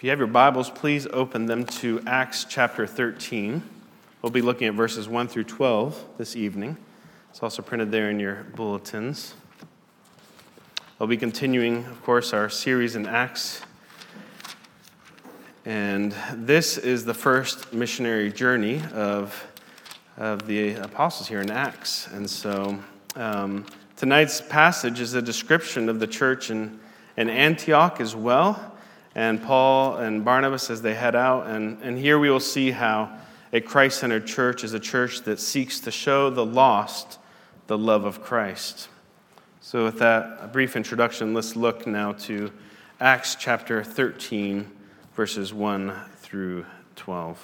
If you have your Bibles, please open them to Acts chapter 13. We'll be looking at verses 1 through 12 this evening. It's also printed there in your bulletins. We'll be continuing, of course, our series in Acts. And this is the first missionary journey of the apostles here in Acts. And so tonight's passage is a description of the church in Antioch as well. And Paul and Barnabas as they head out. And here we will see how a Christ-centered church is a church that seeks to show the lost the love of Christ. So with that a brief introduction, let's look now to Acts chapter 13, verses 1 through 12.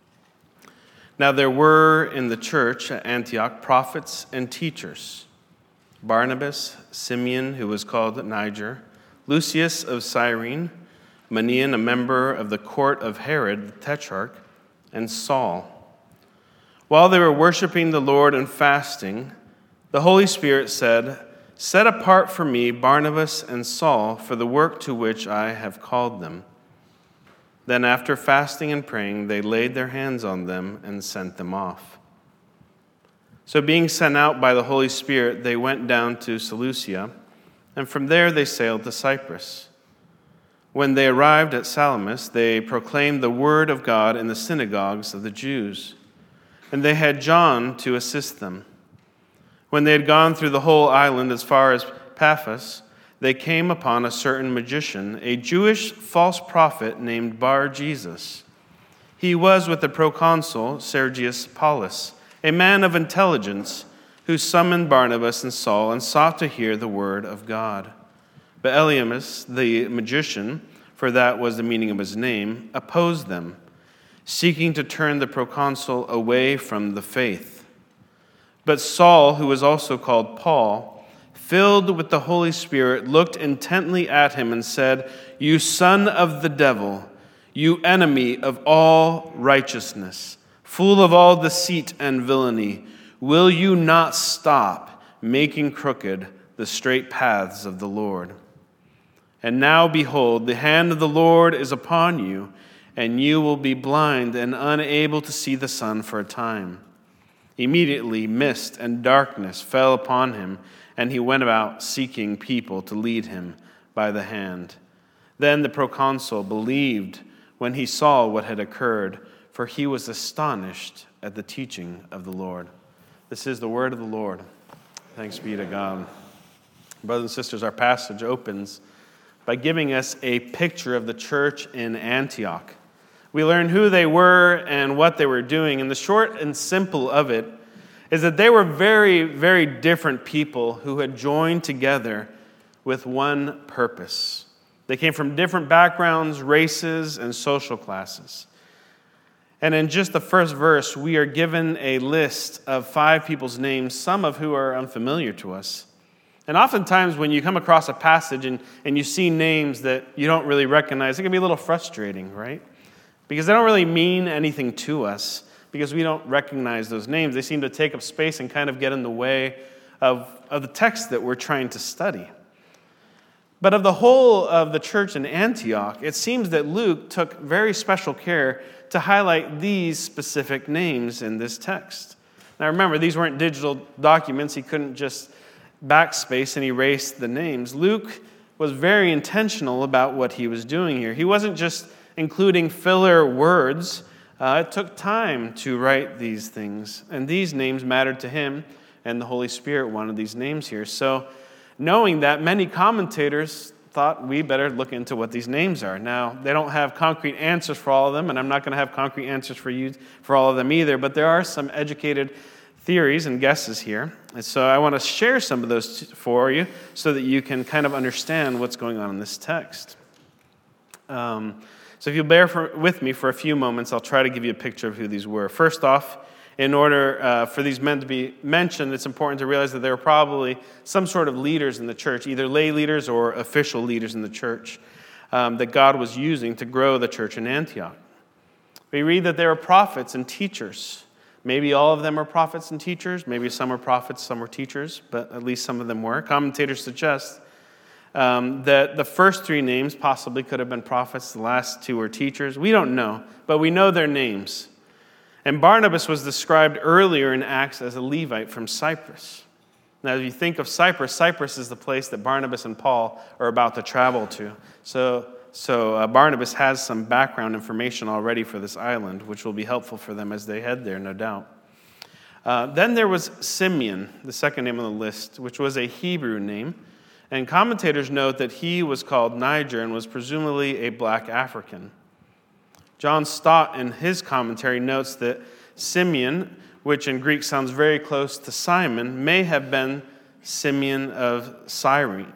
Now there were in the church at Antioch prophets and teachers: Barnabas, Simeon, who was called Niger, Lucius of Cyrene, Manaen, a member of the court of Herod the Tetrarch, and Saul. While they were worshiping the Lord and fasting, the Holy Spirit said, "Set apart for me Barnabas and Saul for the work to which I have called them." Then after fasting and praying, they laid their hands on them and sent them off. So being sent out by the Holy Spirit, they went down to Seleucia, and from there they sailed to Cyprus. When they arrived at Salamis, they proclaimed the word of God in the synagogues of the Jews, and they had John to assist them. When they had gone through the whole island as far as Paphos, they came upon a certain magician, a Jewish false prophet named Bar-Jesus. He was with the proconsul Sergius Paulus, a man of intelligence, who summoned Barnabas and Saul and sought to hear the word of God. But Elymas, the magician, for that was the meaning of his name, opposed them, seeking to turn the proconsul away from the faith. But Saul, who was also called Paul, filled with the Holy Spirit, looked intently at him and said, "You son of the devil, you enemy of all righteousness, full of all deceit and villainy, will you not stop making crooked the straight paths of the Lord? And now, behold, the hand of the Lord is upon you, and you will be blind and unable to see the sun for a time." Immediately, mist and darkness fell upon him, and he went about seeking people to lead him by the hand. Then the proconsul believed when he saw what had occurred, for he was astonished at the teaching of the Lord. This is the word of the Lord. Thanks be to God. Brothers and sisters, our passage opens by giving us a picture of the church in Antioch. We learn who they were and what they were doing, and the short and simple of it is that they were very, very different people who had joined together with one purpose. They came from different backgrounds, races, and social classes. And in just the first verse, we are given a list of 5 people's names, some of who are unfamiliar to us. And oftentimes when you come across a passage and you see names that you don't really recognize, it can be a little frustrating, right? Because they don't really mean anything to us because we don't recognize those names. They seem to take up space and kind of get in the way of the text that we're trying to study. But of the whole of the church in Antioch, it seems that Luke took very special care to highlight these specific names in this text. Now remember, these weren't digital documents. He couldn't just backspace and erase the names. Luke was very intentional about what he was doing here. He wasn't just including filler words. It took time to write these things, and these names mattered to him, and the Holy Spirit wanted these names here. So knowing that, many commentators thought we better look into what these names are. Now, they don't have concrete answers for all of them, and I'm not going to have concrete answers for you for all of them either, but there are some educated theories and guesses here. And so I want to share some of those for you so that you can kind of understand what's going on in this text. So if you'll bear with me for a few moments, I'll try to give you a picture of who these were. First off, in order for these men to be mentioned, it's important to realize that they were probably some sort of leaders in the church, either lay leaders or official leaders in the church that God was using to grow the church in Antioch. We read that there were prophets and teachers. Maybe all of them are prophets and teachers. Maybe some are prophets, some were teachers, but at least some of them were. Commentators suggest that the first three names possibly could have been prophets, the last two were teachers. We don't know, but we know their names. And Barnabas was described earlier in Acts as a Levite from Cyprus. Now, if you think of Cyprus, Cyprus is the place that Barnabas and Paul are about to travel to. So Barnabas has some background information already for this island, which will be helpful for them as they head there, no doubt. Then there was Simeon, the second name on the list, which was a Hebrew name. And commentators note that he was called Niger and was presumably a black African. John Stott, in his commentary, notes that Simeon, which in Greek sounds very close to Simon, may have been Simeon of Cyrene,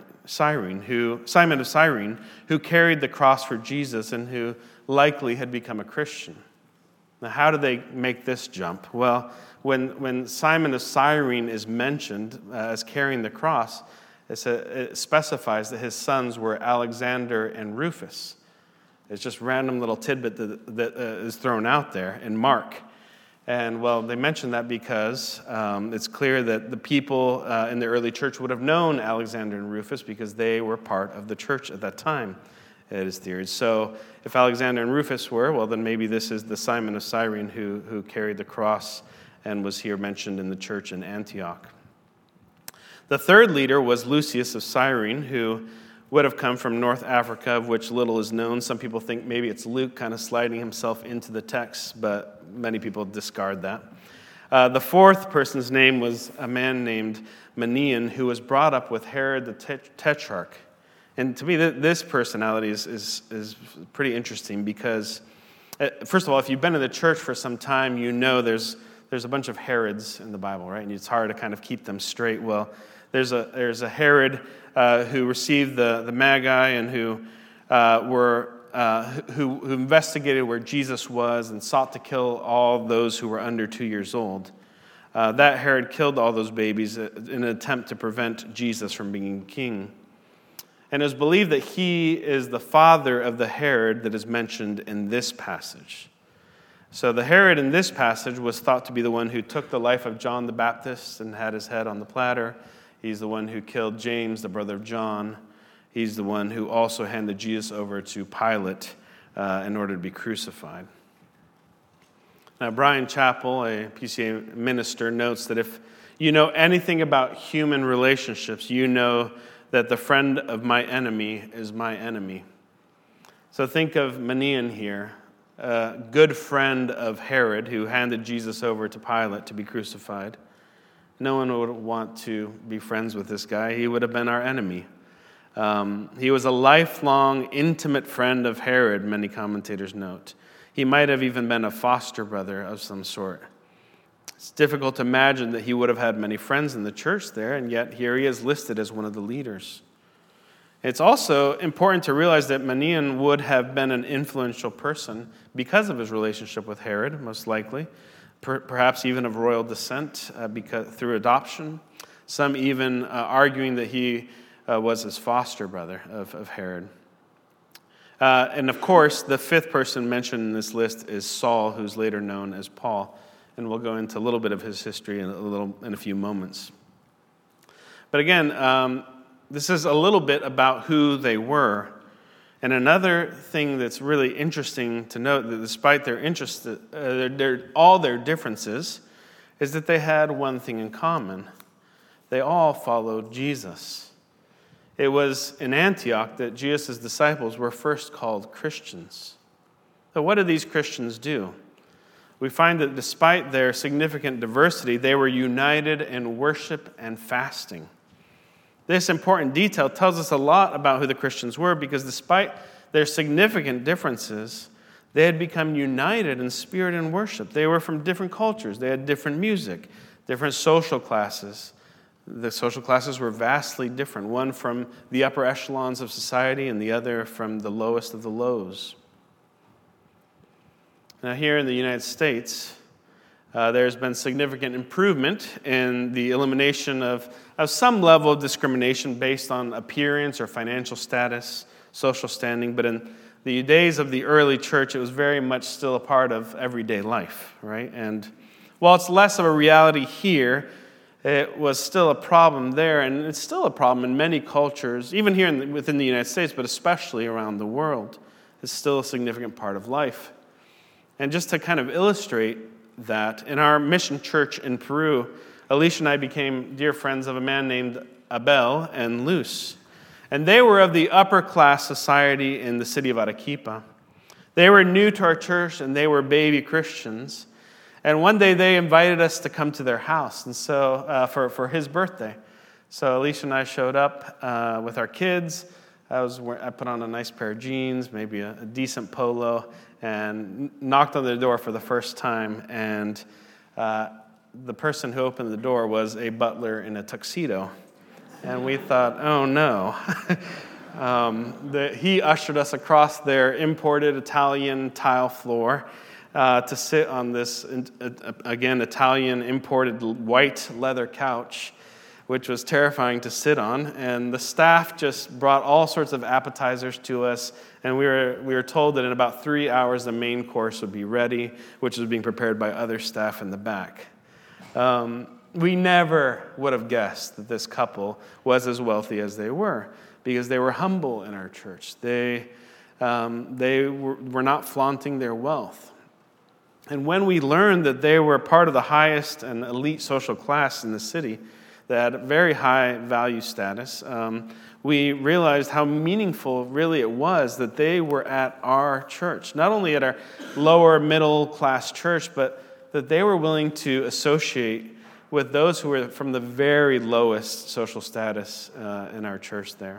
who carried the cross for Jesus and who likely had become a Christian. Now, how do they make this jump? Well, when Simon of Cyrene is mentioned as carrying the cross, it specifies that his sons were Alexander and Rufus. It's just random little tidbit that is thrown out there in Mark. And, well, they mention that because it's clear that the people in the early church would have known Alexander and Rufus because they were part of the church at that time, it is theorized. So if Alexander and Rufus were, well, then maybe this is the Simon of Cyrene who carried the cross and was here mentioned in the church in Antioch. The third leader was Lucius of Cyrene, who would have come from North Africa, of which little is known. Some people think maybe it's Luke kind of sliding himself into the text, but many people discard that. The fourth person's name was a man named Manaen, who was brought up with Herod the Tetrarch. And to me, this personality is pretty interesting because, first of all, if you've been in the church for some time, you know there's a bunch of Herods in the Bible, right? And it's hard to kind of keep them straight. Well, there's a Herod who received the Magi and who investigated where Jesus was and sought to kill all those who were under 2 years old. That Herod killed all those babies in an attempt to prevent Jesus from being king. And it was believed that he is the father of the Herod that is mentioned in this passage. So the Herod in this passage was thought to be the one who took the life of John the Baptist and had his head on the platter. He's the one who killed James, the brother of John. He's the one who also handed Jesus over to Pilate in order to be crucified. Now, Brian Chappell, a PCA minister, notes that if you know anything about human relationships, you know that the friend of my enemy is my enemy. So think of Manaen here, a good friend of Herod who handed Jesus over to Pilate to be crucified. No one would want to be friends with this guy. He would have been our enemy. He was a lifelong, intimate friend of Herod, many commentators note. He might have even been a foster brother of some sort. It's difficult to imagine that he would have had many friends in the church there, and yet here he is listed as one of the leaders. It's also important to realize that Manaen would have been an influential person because of his relationship with Herod, most likely. Perhaps even of royal descent through adoption. Some even arguing that he was his foster brother of Herod. And of course, the fifth person mentioned in this list is Saul, who's later known as Paul. And we'll go into a little bit of his history in a few moments. But again, this is a little bit about who they were. And another thing that's really interesting to note, that despite all their differences, is that they had one thing in common. They all followed Jesus. It was in Antioch that Jesus' disciples were first called Christians. So what did these Christians do? We find that despite their significant diversity, they were united in worship and fasting. This important detail tells us a lot about who the Christians were because despite their significant differences, they had become united in spirit and worship. They were from different cultures. They had different music, different social classes. The social classes were vastly different, one from the upper echelons of society and the other from the lowest of the lows. Now here in the United States, there's been significant improvement in the elimination of some level of discrimination based on appearance or financial status, social standing. But in the days of the early church, it was very much still a part of everyday life, right? And while it's less of a reality here, it was still a problem there, and it's still a problem in many cultures, even here within the United States, but especially around the world. It's still a significant part of life. And just to kind of illustrate that, in our mission church in Peru, Alicia and I became dear friends of a man named Abel and Luz. And they were of the upper class society in the city of Arequipa. They were new to our church, and they were baby Christians. And one day they invited us to come to their house, and so for his birthday. So Alicia and I showed up with our kids. I put on a nice pair of jeans, maybe a decent polo, and knocked on the door for the first time. And the person who opened the door was a butler in a tuxedo. And we thought, oh no. He ushered us across their imported Italian tile floor to sit on this, again, Italian imported white leather couch, which was terrifying to sit on. And the staff just brought all sorts of appetizers to us, and we were told that in about 3 hours the main course would be ready, which was being prepared by other staff in the back. We never would have guessed that this couple was as wealthy as they were, because they were humble in our church. They were not flaunting their wealth. And when we learned that they were part of the highest and elite social class in the city, that had very high value status, we realized how meaningful really it was that they were at our church. Not only at our lower middle class church, but that they were willing to associate with those who were from the very lowest social status in our church there.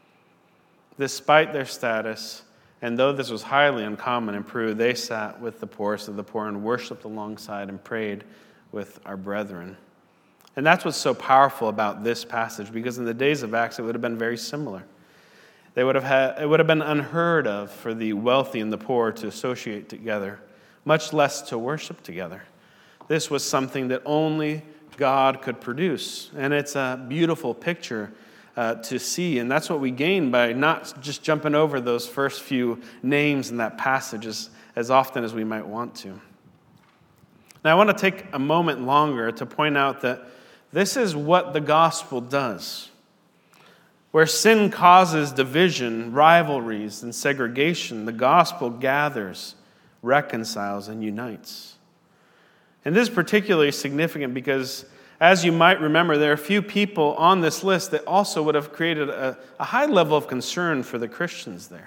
Despite their status, and though this was highly uncommon in Peru, they sat with the poorest of the poor and worshiped alongside and prayed with our brethren. And that's what's so powerful about this passage, because in the days of Acts, it would have been very similar. It would have been unheard of for the wealthy and the poor to associate together, much less to worship together. This was something that only God could produce, and it's a beautiful picture to see, and that's what we gain by not just jumping over those first few names in that passage as often as we might want to. Now, I want to take a moment longer to point out that this is what the gospel does. Where sin causes division, rivalries, and segregation, the gospel gathers, reconciles, and unites. And this is particularly significant because, as you might remember, there are a few people on this list that also would have created a high level of concern for the Christians there.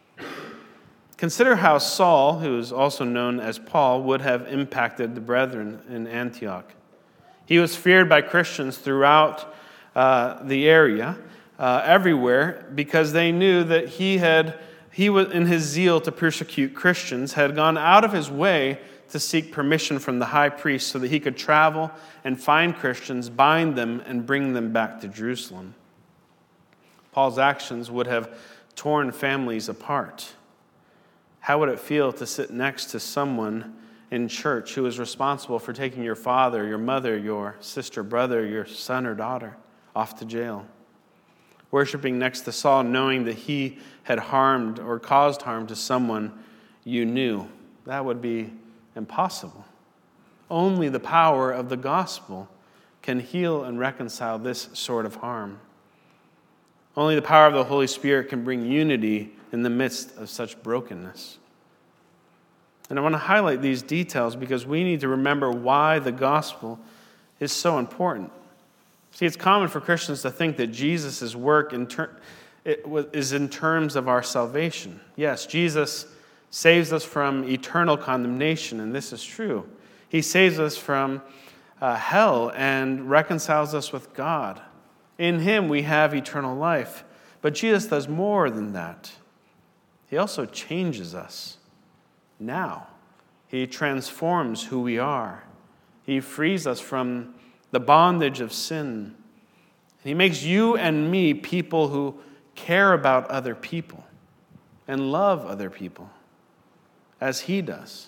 Consider how Saul, who is also known as Paul, would have impacted the brethren in Antioch. He was feared by Christians throughout the area, everywhere, because they knew that he was, in his zeal to persecute Christians, had gone out of his way to seek permission from the high priest so that he could travel and find Christians, bind them, and bring them back to Jerusalem. Paul's actions would have torn families apart. How would it feel to sit next to someone in church who is responsible for taking your father, your mother, your sister, brother, your son or daughter off to jail? Worshiping next to Saul, knowing that he had harmed or caused harm to someone you knew. That would be impossible. Only the power of the gospel can heal and reconcile this sort of harm. Only the power of the Holy Spirit can bring unity in the midst of such brokenness. And I want to highlight these details because we need to remember why the gospel is so important. See, it's common for Christians to think that Jesus' work is in terms of our salvation. Yes, Jesus saves us from eternal condemnation, and this is true. He saves us from hell and reconciles us with God. In him we have eternal life. But Jesus does more than that. He also changes us now. He transforms who we are. He frees us from the bondage of sin. He makes you and me people who care about other people and love other people as he does.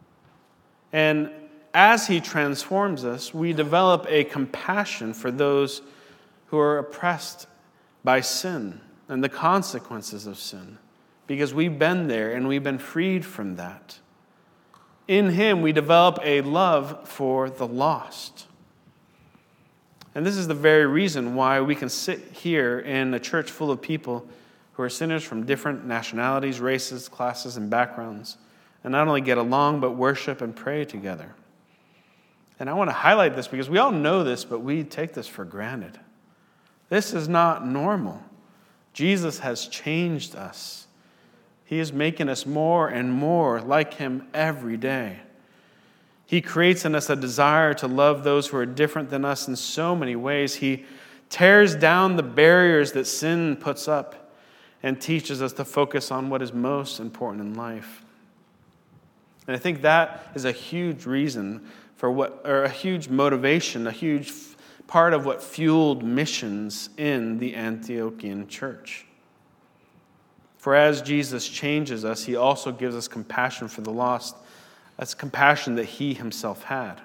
And as he transforms us, we develop a compassion for those who are oppressed by sin and the consequences of sin, because we've been there and we've been freed from that. In him, we develop a love for the lost. And this is the very reason why we can sit here in a church full of people who are sinners from different nationalities, races, classes, and backgrounds, and not only get along, but worship and pray together. And I want to highlight this because we all know this, but we take this for granted. This is not normal. Jesus has changed us. He is making us more and more like him every day. He creates in us a desire to love those who are different than us in so many ways. He tears down the barriers that sin puts up and teaches us to focus on what is most important in life. And I think that is a huge reason or a huge motivation, a huge part of what fueled missions in the Antiochian church. For as Jesus changes us, he also gives us compassion for the lost. That's compassion that he himself had.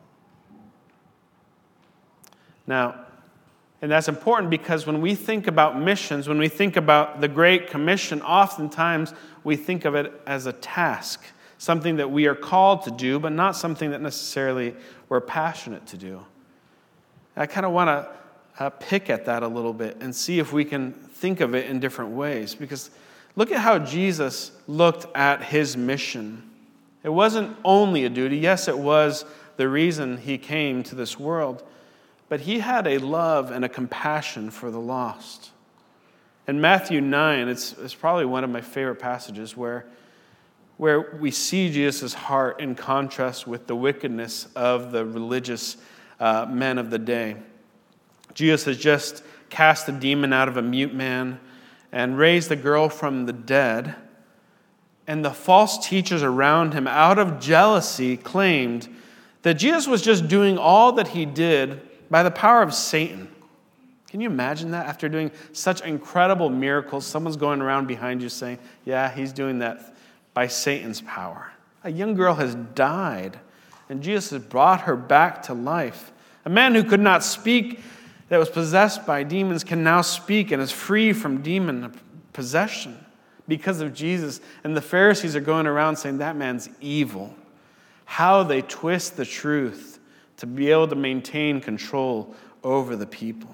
Now, and that's important because when we think about missions, when we think about the Great Commission, oftentimes we think of it as a task, something that we are called to do, but not something that necessarily we're passionate to do. I kind of want to pick at that a little bit and see if we can think of it in different ways. Because look at how Jesus looked at his mission. It wasn't only a duty. Yes, it was the reason he came to this world. But he had a love and a compassion for the lost. In Matthew 9, it's probably one of my favorite passages where we see Jesus' heart in contrast with the wickedness of the religious men of the day. Jesus has just cast a demon out of a mute man and raised a girl from the dead. And the false teachers around him, out of jealousy, claimed that Jesus was just doing all that he did by the power of Satan. Can you imagine that? After doing such incredible miracles, someone's going around behind you saying, yeah, he's doing that by Satan's power. A young girl has died, and Jesus has brought her back to life. A man who could not speak, that was possessed by demons, can now speak and is free from demon possession because of Jesus. And the Pharisees are going around saying, that man's evil. How they twist the truth to be able to maintain control over the people.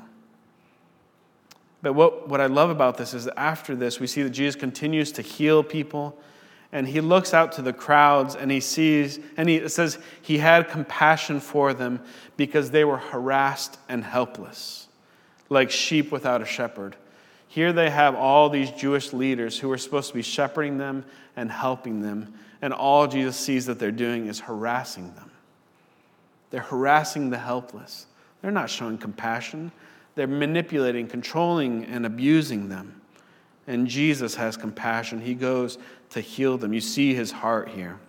But what I love about this is that after this, we see that Jesus continues to heal people, and he looks out to the crowds and he sees, and it says he had compassion for them because they were harassed and helpless, like sheep without a shepherd. Here they have all these Jewish leaders who are supposed to be shepherding them and helping them, and all Jesus sees that they're doing is harassing them. They're harassing the helpless. They're not showing compassion. They're manipulating, controlling, and abusing them. And Jesus has compassion. He goes to heal them. You see his heart here.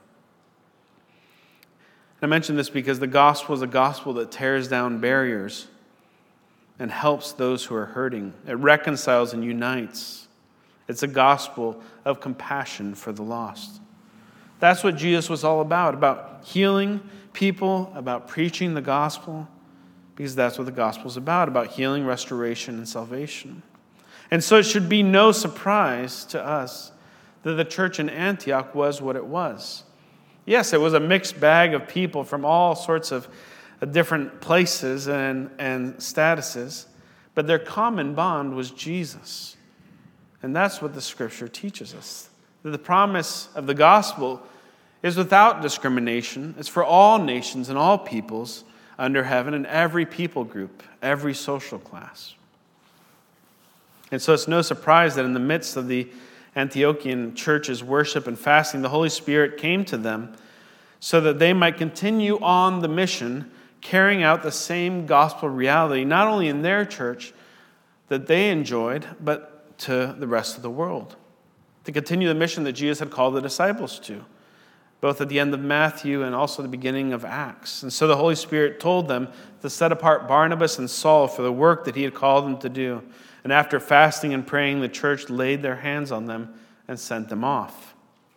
I mention this because the gospel is a gospel that tears down barriers and helps those who are hurting. It reconciles and unites. It's a gospel of compassion for the lost. That's what Jesus was all about healing people, about preaching the gospel, because that's what the gospel is about healing, restoration, and salvation. And so it should be no surprise to us that the church in Antioch was what it was. Yes, it was a mixed bag of people from all sorts of different places and statuses, but their common bond was Jesus. And that's what the scripture teaches us. That the promise of the gospel is without discrimination. It's for all nations and all peoples under heaven, and every people group, every social class. And so it's no surprise that in the midst of the Antiochian church's worship and fasting, the Holy Spirit came to them so that they might continue on the mission, carrying out the same gospel reality, not only in their church that they enjoyed, but to the rest of the world. To continue the mission that Jesus had called the disciples to, both at the end of Matthew and also the beginning of Acts. And so the Holy Spirit told them to set apart Barnabas and Saul for the work that he had called them to do. And after fasting and praying, the church laid their hands on them and sent them off.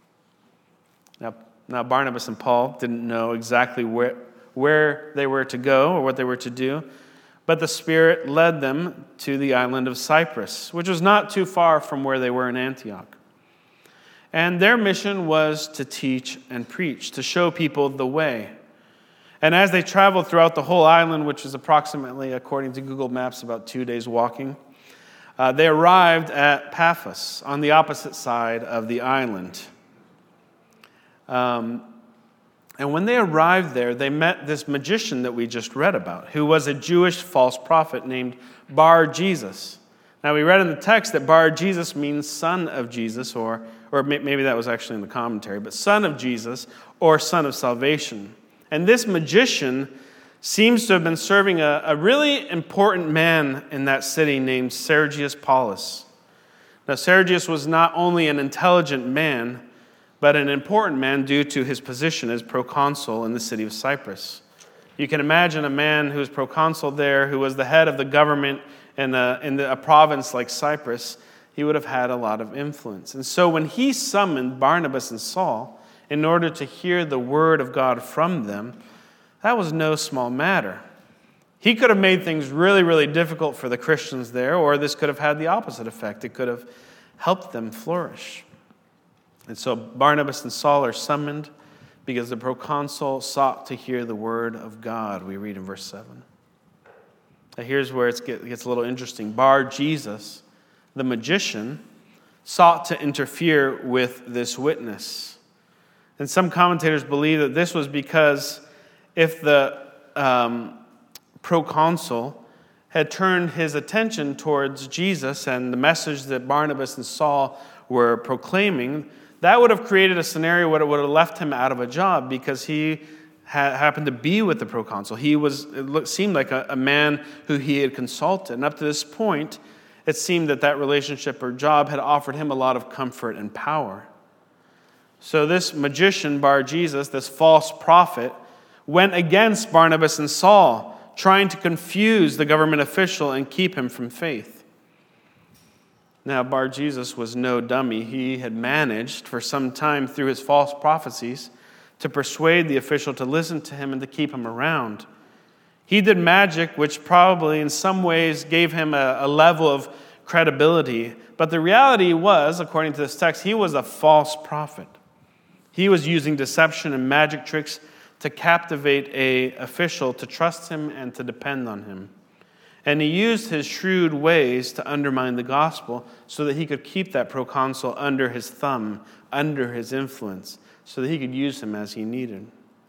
Now Barnabas and Paul didn't know exactly where they were to go or what they were to do, but the Spirit led them to the island of Cyprus, which was not too far from where they were in Antioch. And their mission was to teach and preach, to show people the way. And as they traveled throughout the whole island, which is approximately, according to Google Maps, about 2 days walking, they arrived at Paphos on the opposite side of the island. And when they arrived there, they met this magician that we just read about, who was a Jewish false prophet named Bar-Jesus. Now, we read in the text that Bar-Jesus means son of Jesus, or maybe that was actually in the commentary, but son of Jesus or son of salvation. And this magician seems to have been serving a really important man in that city named Sergius Paulus. Now, Sergius was not only an intelligent man, but an important man due to his position as proconsul in the city of Cyprus. You can imagine a man who was proconsul there, who was the head of the government in a province like Cyprus. He would have had a lot of influence. And so when he summoned Barnabas and Saul in order to hear the word of God from them, that was no small matter. He could have made things really, really difficult for the Christians there, or this could have had the opposite effect. It could have helped them flourish. And so Barnabas and Saul are summoned because the proconsul sought to hear the word of God, we read in verse 7. Now here's where it gets a little interesting. Bar-Jesus, the magician, sought to interfere with this witness. And some commentators believe that this was because if the proconsul had turned his attention towards Jesus and the message that Barnabas and Saul were proclaiming, that would have created a scenario where it would have left him out of a job because he happened to be with the proconsul. It seemed like a man who he had consulted. And up to this point, it seemed that relationship or job had offered him a lot of comfort and power. So this magician, Bar-Jesus, this false prophet, went against Barnabas and Saul, trying to confuse the government official and keep him from faith. Now, Bar-Jesus was no dummy. He had managed for some time through his false prophecies to persuade the official to listen to him and to keep him around. He did magic, which probably in some ways gave him a level of credibility. But the reality was, according to this text, he was a false prophet. He was using deception and magic tricks to captivate an official to trust him and to depend on him. And he used his shrewd ways to undermine the gospel so that he could keep that proconsul under his thumb, under his influence, so that he could use him as he needed.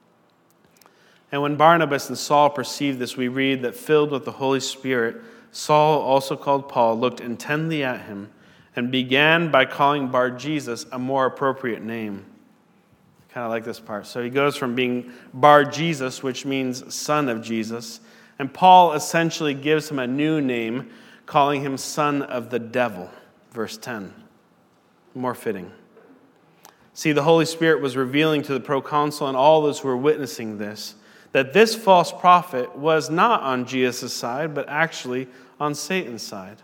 And when Barnabas and Saul perceived this, we read that filled with the Holy Spirit, Saul, also called Paul, looked intently at him and began by calling Bar-Jesus a more appropriate name. Kind of like this part. So he goes from being Bar-Jesus, which means son of Jesus, and Paul essentially gives him a new name, calling him son of the devil. Verse 10. More fitting. See, the Holy Spirit was revealing to the proconsul and all those who were witnessing this, that this false prophet was not on Jesus' side, but actually on Satan's side.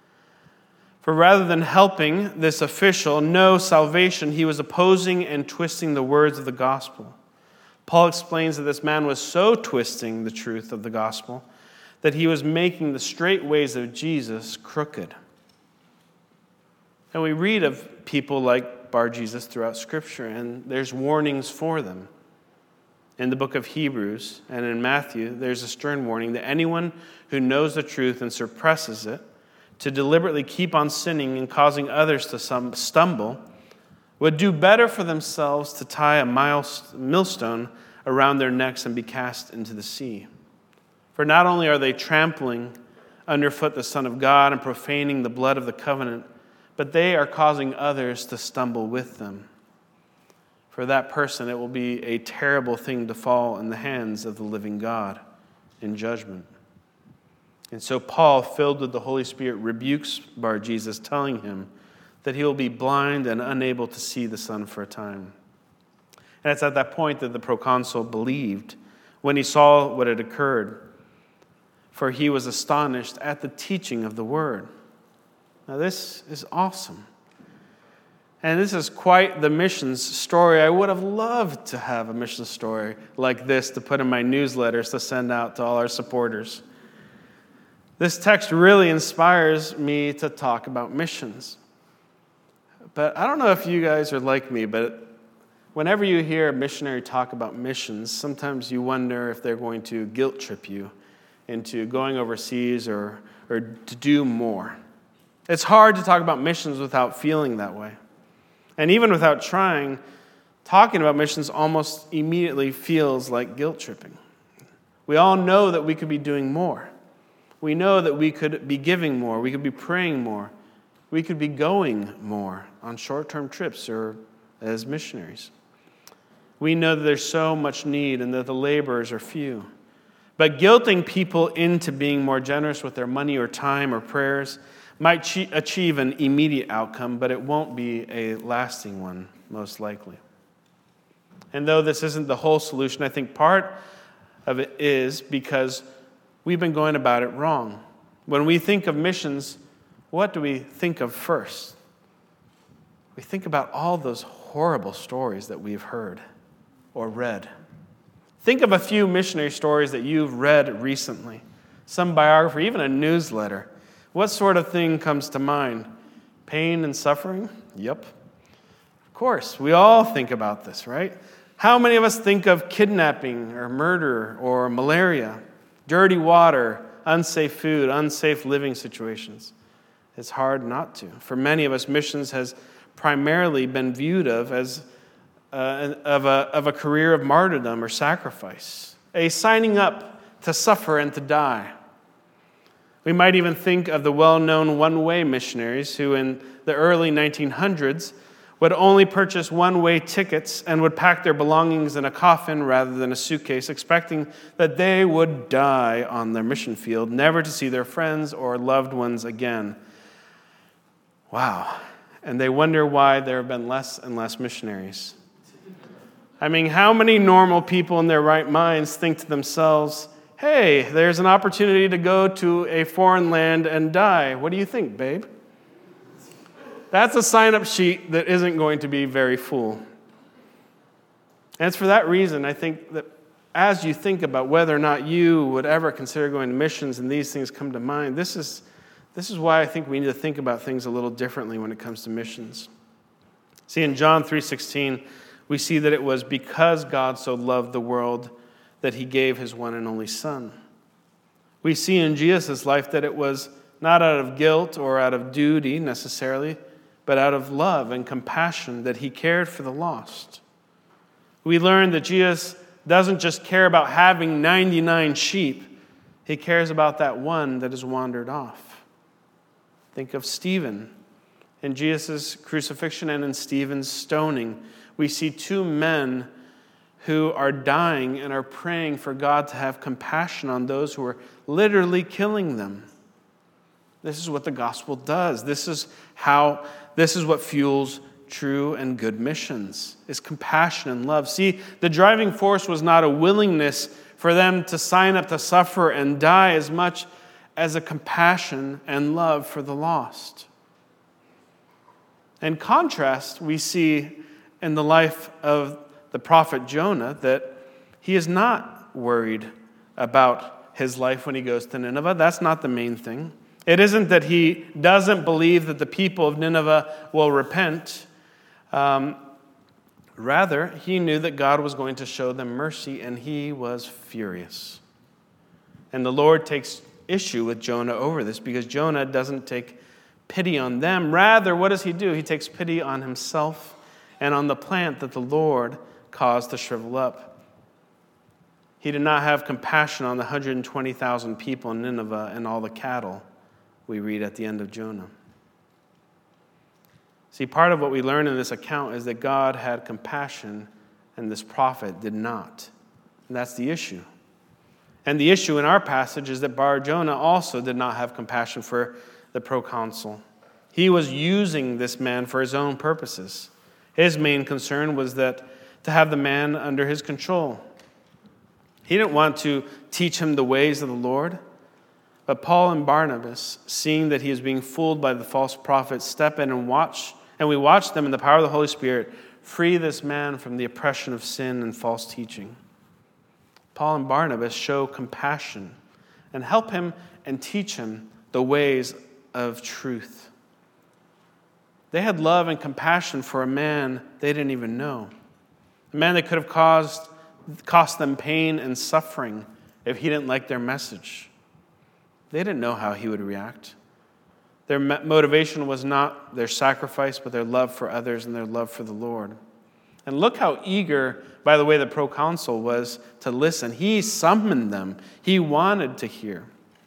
For rather than helping this official know salvation, he was opposing and twisting the words of the gospel. Paul explains that this man was so twisting the truth of the gospel that he was making the straight ways of Jesus crooked. And we read of people like Bar-Jesus throughout Scripture, and there's warnings for them. In the book of Hebrews and in Matthew, there's a stern warning that anyone who knows the truth and suppresses it, to deliberately keep on sinning and causing others to stumble, would do better for themselves to tie a millstone around their necks and be cast into the sea. For not only are they trampling underfoot the Son of God and profaning the blood of the covenant, but they are causing others to stumble with them. For that person, it will be a terrible thing to fall in the hands of the living God in judgment. And so Paul, filled with the Holy Spirit, rebukes Bar-Jesus, telling him that he will be blind and unable to see the sun for a time. And it's at that point that the proconsul believed when he saw what had occurred, for he was astonished at the teaching of the word. Now this is awesome. And this is quite the missions story. I would have loved to have a mission story like this to put in my newsletters to send out to all our supporters. This text really inspires me to talk about missions. But I don't know if you guys are like me, but Whenever you hear a missionary talk about missions, sometimes you wonder if they're going to guilt trip you into going overseas or to do more. It's hard to talk about missions without feeling that way. And even without trying, talking about missions almost immediately feels like guilt tripping. We all know that we could be doing more. We know that we could be giving more. We could be praying more. We could be going more on short-term trips or as missionaries. We know that there's so much need and that the laborers are few. But guilting people into being more generous with their money or time or prayers might achieve an immediate outcome, but it won't be a lasting one, most likely. And though this isn't the whole solution, I think part of it is because we've been going about it wrong. When we think of missions, what do we think of first? We think about all those horrible stories that we've heard or read. Think of a few missionary stories that you've read recently, some biography, even a newsletter. What sort of thing comes to mind? Pain and suffering? Yep. Of course, we all think about this, right? How many of us think of kidnapping or murder or malaria, dirty water, unsafe food, unsafe living situations? It's hard not to. For many of us, missions has primarily been viewed as a career of martyrdom or sacrifice, a signing up to suffer and to die. We might even think of the well-known one-way missionaries who in the early 1900s would only purchase one-way tickets and would pack their belongings in a coffin rather than a suitcase, expecting that they would die on their mission field, never to see their friends or loved ones again. Wow. And they wonder why there have been less and less missionaries. I mean, how many normal people in their right minds think to themselves, hey, there's an opportunity to go to a foreign land and die. What do you think, babe? That's a sign-up sheet that isn't going to be very full. And it's for that reason, I think, that as you think about whether or not you would ever consider going to missions and these things come to mind, this is why I think we need to think about things a little differently when it comes to missions. See, in John 3:16, we see that it was because God so loved the world that he gave his one and only Son. We see in Jesus' life that it was not out of guilt or out of duty necessarily, but out of love and compassion that he cared for the lost. We learn that Jesus doesn't just care about having 99 sheep, he cares about that one that has wandered off. Think of Stephen. In Jesus' crucifixion and in Stephen's stoning, we see two men who are dying and are praying for God to have compassion on those who are literally killing them. This is what the gospel does. This is what fuels true and good missions, is compassion and love. See, the driving force was not a willingness for them to sign up to suffer and die as much as a compassion and love for the lost. In contrast, we see in the life of the prophet Jonah that he is not worried about his life when he goes to Nineveh. That's not the main thing. It isn't that he doesn't believe that the people of Nineveh will repent. Rather, he knew that God was going to show them mercy, and he was furious. And the Lord takes issue with Jonah over this because Jonah doesn't take pity on them. Rather, what does he do? He takes pity on himself and on the plant that the Lord caused to shrivel up. He did not have compassion on the 120,000 people in Nineveh and all the cattle we read at the end of Jonah. See, part of what we learn in this account is that God had compassion and this prophet did not. And that's the issue. And the issue in our passage is that Bar-Jonah also did not have compassion for the proconsul. He was using this man for his own purposes. His main concern was that to have the man under his control. He didn't want to teach him the ways of the Lord. But Paul and Barnabas, seeing that he is being fooled by the false prophets, step in and we watch them in the power of the Holy Spirit free this man from the oppression of sin and false teaching. Paul and Barnabas show compassion and help him and teach him the ways of truth. They had love and compassion for a man they didn't even know. A man that could have cost them pain and suffering if he didn't like their message. They didn't know how he would react. Their motivation was not their sacrifice, but their love for others and their love for the Lord. And look how eager, by the way, the proconsul was to listen. He summoned them. He wanted to hear.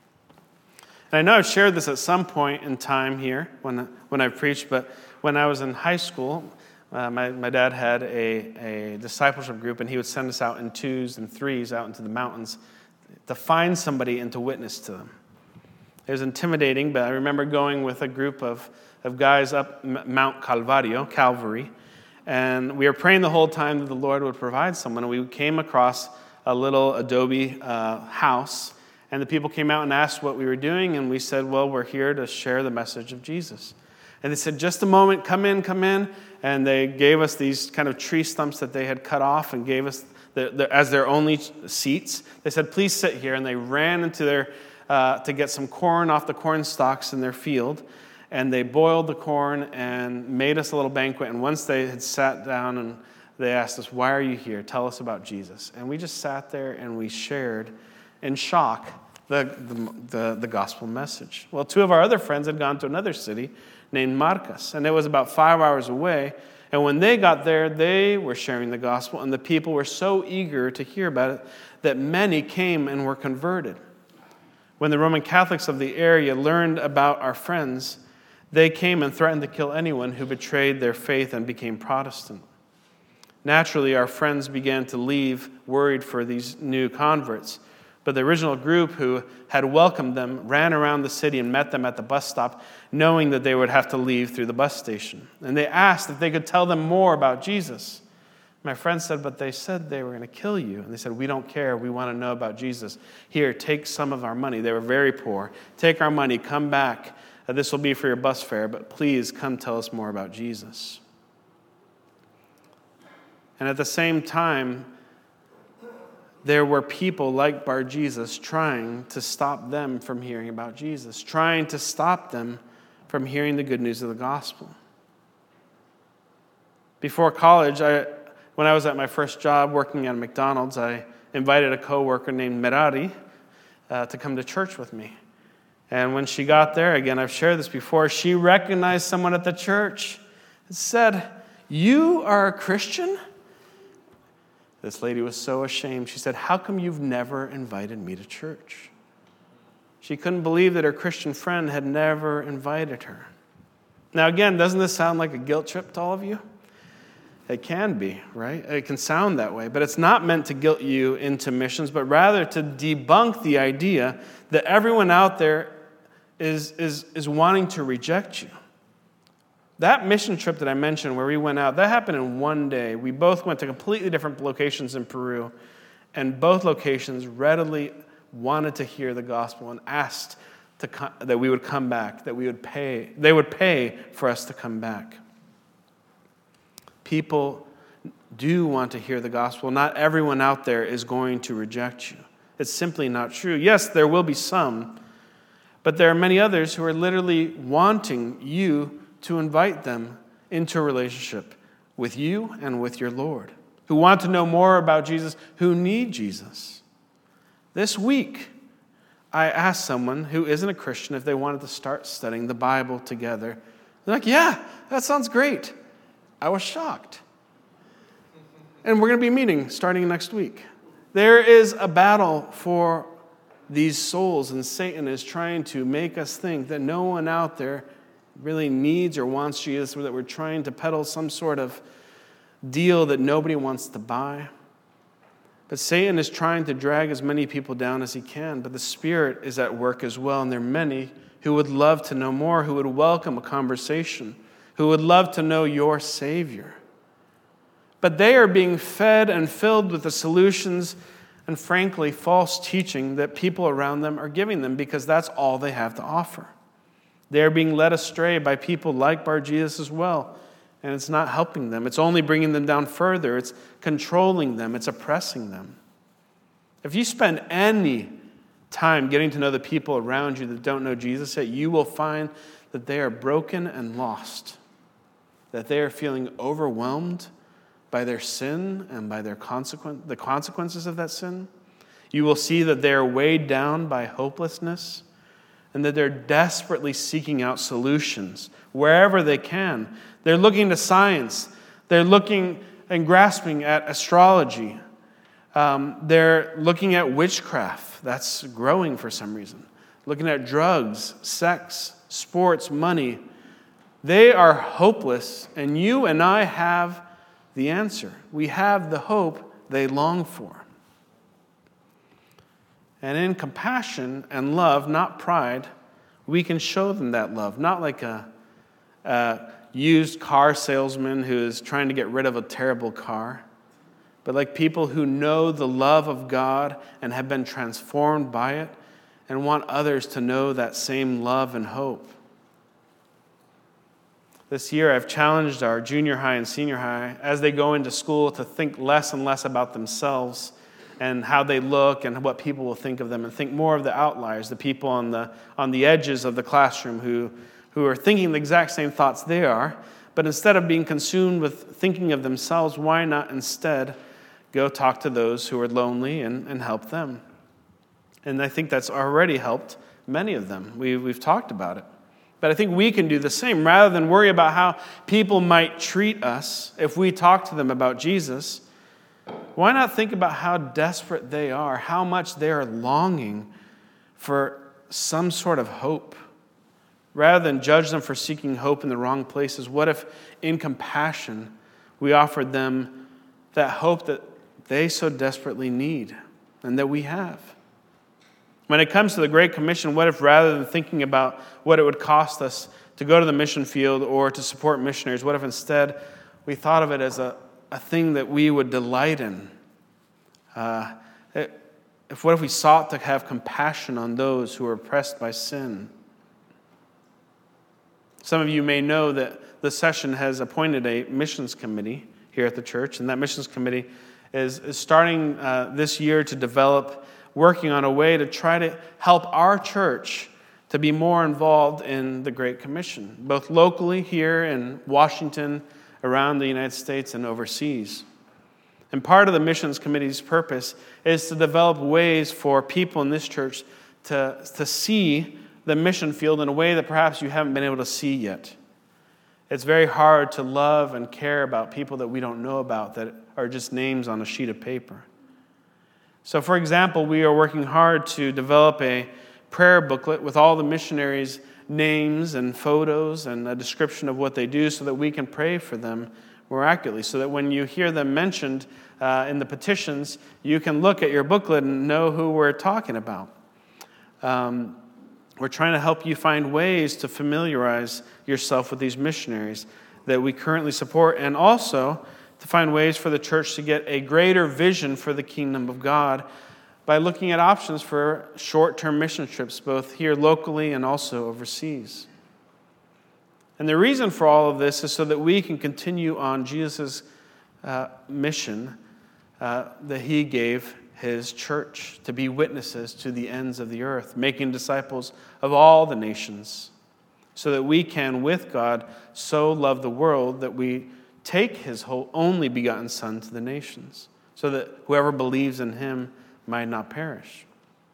And I know I've shared this at some point in time here when I've preached, but when I was in high school, my dad had a discipleship group, and he would send us out in 2s and 3s out into the mountains to find somebody and to witness to them. It was intimidating, but I remember going with a group of guys up Mount Calvario, Calvary, and we were praying the whole time that the Lord would provide someone. And we came across a little adobe house, and the people came out and asked what we were doing, and we said, well, we're here to share the message of Jesus. And they said, just a moment, come in. And they gave us these kind of tree stumps that they had cut off and gave us as their only seats. They said, please sit here. And they ran into to get some corn off the corn stalks in their field. And they boiled the corn and made us a little banquet. And once they had sat down, and they asked us, why are you here? Tell us about Jesus. And we just sat there and we shared in shock the gospel message. Well, 2 of our other friends had gone to another city named Marcas, and it was about 5 hours away. And when they got there, they were sharing the gospel, and the people were so eager to hear about it that many came and were converted. When the Roman Catholics of the area learned about our friends, they came and threatened to kill anyone who betrayed their faith and became Protestant. Naturally, our friends began to leave, worried for these new converts. But the original group who had welcomed them ran around the city and met them at the bus stop, knowing that they would have to leave through the bus station. And they asked if they could tell them more about Jesus. My friend said, but they said they were going to kill you. And they said, we don't care. We want to know about Jesus. Here, take some of our money. They were very poor. Take our money. Come back. This will be for your bus fare, but please come tell us more about Jesus. And at the same time, there were people like Bar Jesus trying to stop them from hearing about Jesus, trying to stop them from hearing the good news of the gospel. Before college, when I was at my first job working at McDonald's, I invited a coworker named Merari to come to church with me. And when she got there, again, I've shared this before, she recognized someone at the church and said, "You are a Christian?" This lady was so ashamed. She said, "How come you've never invited me to church?" She couldn't believe that her Christian friend had never invited her. Now, again, doesn't this sound like a guilt trip to all of you? It can be, right? It can sound that way. But it's not meant to guilt you into missions, but rather to debunk the idea that everyone out there is wanting to reject you. That mission trip that I mentioned where we went out, that happened in one day. We both went to completely different locations in Peru, and both locations readily wanted to hear the gospel and asked that we would come back, that they would pay for us to come back. People do want to hear the gospel. Not everyone out there is going to reject you. It's simply not true. Yes, there will be some, but there are many others who are literally wanting you to invite them into a relationship with you and with your Lord, who want to know more about Jesus, who need Jesus. This week, I asked someone who isn't a Christian if they wanted to start studying the Bible together. They're like, "Yeah, that sounds great." I was shocked. And we're going to be meeting starting next week. There is a battle for these souls, and Satan is trying to make us think that no one out there really needs or wants Jesus, or that we're trying to peddle some sort of deal that nobody wants to buy. But Satan is trying to drag as many people down as he can, but the Spirit is at work as well, and there are many who would love to know more, who would welcome a conversation, who would love to know your Savior. But they are being fed and filled with the solutions and, frankly, false teaching that people around them are giving them, because that's all they have to offer. They are being led astray by people like Bar Jesus as well, and it's not helping them. It's only bringing them down further. It's controlling them. It's oppressing them. If you spend any time getting to know the people around you that don't know Jesus yet, you will find that they are broken and lost, that they are feeling overwhelmed, by their sin and by the consequences of that sin. You will see that they are weighed down by hopelessness and that they're desperately seeking out solutions wherever they can. They're looking to science. They're looking and grasping at astrology. They're looking at witchcraft. That's growing for some reason. Looking at drugs, sex, sports, money. They are hopeless, and you and I have the answer. We have the hope they long for. And in compassion and love, not pride, we can show them that love. Not like a used car salesman who is trying to get rid of a terrible car, but like people who know the love of God and have been transformed by it and want others to know that same love and hope. This year, I've challenged our junior high and senior high as they go into school to think less and less about themselves and how they look and what people will think of them, and think more of the outliers, the people on the edges of the classroom who are thinking the exact same thoughts they are. But instead of being consumed with thinking of themselves, why not instead go talk to those who are lonely and help them? And I think that's already helped many of them. We've talked about it. But I think we can do the same. Rather than worry about how people might treat us if we talk to them about Jesus, why not think about how desperate they are, how much they are longing for some sort of hope? Rather than judge them for seeking hope in the wrong places, what if in compassion we offered them that hope that they so desperately need and that we have? When it comes to the Great Commission, what if rather than thinking about what it would cost us to go to the mission field or to support missionaries, what if instead we thought of it as a thing that we would delight in? What if we sought to have compassion on those who are oppressed by sin? Some of you may know that the session has appointed a missions committee here at the church, and that missions committee is starting this year to develop, working on a way to try to help our church to be more involved in the Great Commission, both locally here in Washington, around the United States, and overseas. And part of the missions committee's purpose is to develop ways for people in this church to see the mission field in a way that perhaps you haven't been able to see yet. It's very hard to love and care about people that we don't know about, that are just names on a sheet of paper. So, for example, we are working hard to develop a prayer booklet with all the missionaries' names and photos and a description of what they do so that we can pray for them more accurately, so that when you hear them mentioned in the petitions, you can look at your booklet and know who we're talking about. We're trying to help you find ways to familiarize yourself with these missionaries that we currently support, and also to find ways for the church to get a greater vision for the kingdom of God by looking at options for short-term mission trips, both here locally and also overseas. And the reason for all of this is so that we can continue on Jesus' mission that he gave his church, to be witnesses to the ends of the earth, making disciples of all the nations, so that we can, with God, so love the world that we take his whole only begotten Son to the nations, so that whoever believes in him might not perish.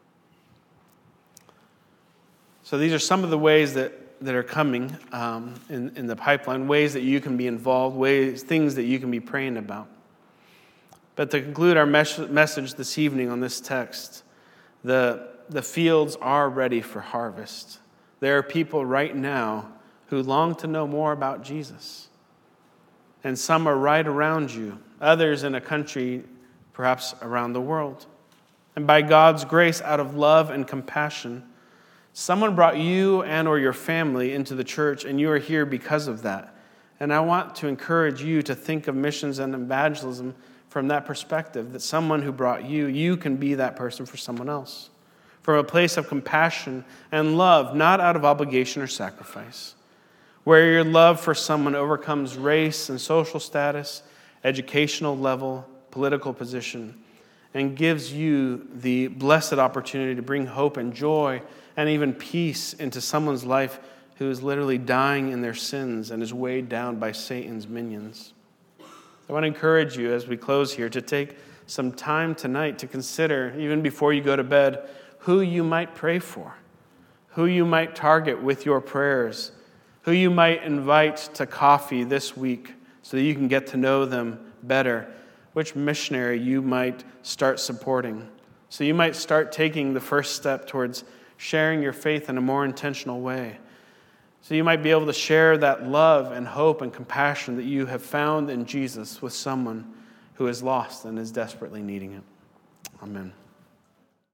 So these are some of the ways that are coming in the pipeline, ways that you can be involved, things that you can be praying about. But to conclude our message this evening on this text, the fields are ready for harvest. There are people right now who long to know more about Jesus. And some are right around you, others in a country, perhaps around the world. And by God's grace, out of love and compassion, someone brought you and or your family into the church, and you are here because of that. And I want to encourage you to think of missions and evangelism from that perspective, that someone who brought you can be that person for someone else. From a place of compassion and love, not out of obligation or sacrifice. Where your love for someone overcomes race and social status, educational level, political position, and gives you the blessed opportunity to bring hope and joy and even peace into someone's life who is literally dying in their sins and is weighed down by Satan's minions. I want to encourage you as we close here to take some time tonight to consider, even before you go to bed, who you might pray for, who you might target with your prayers, who you might invite to coffee this week so that you can get to know them better, which missionary you might start supporting. So you might start taking the first step towards sharing your faith in a more intentional way. So you might be able to share that love and hope and compassion that you have found in Jesus with someone who is lost and is desperately needing it. Amen.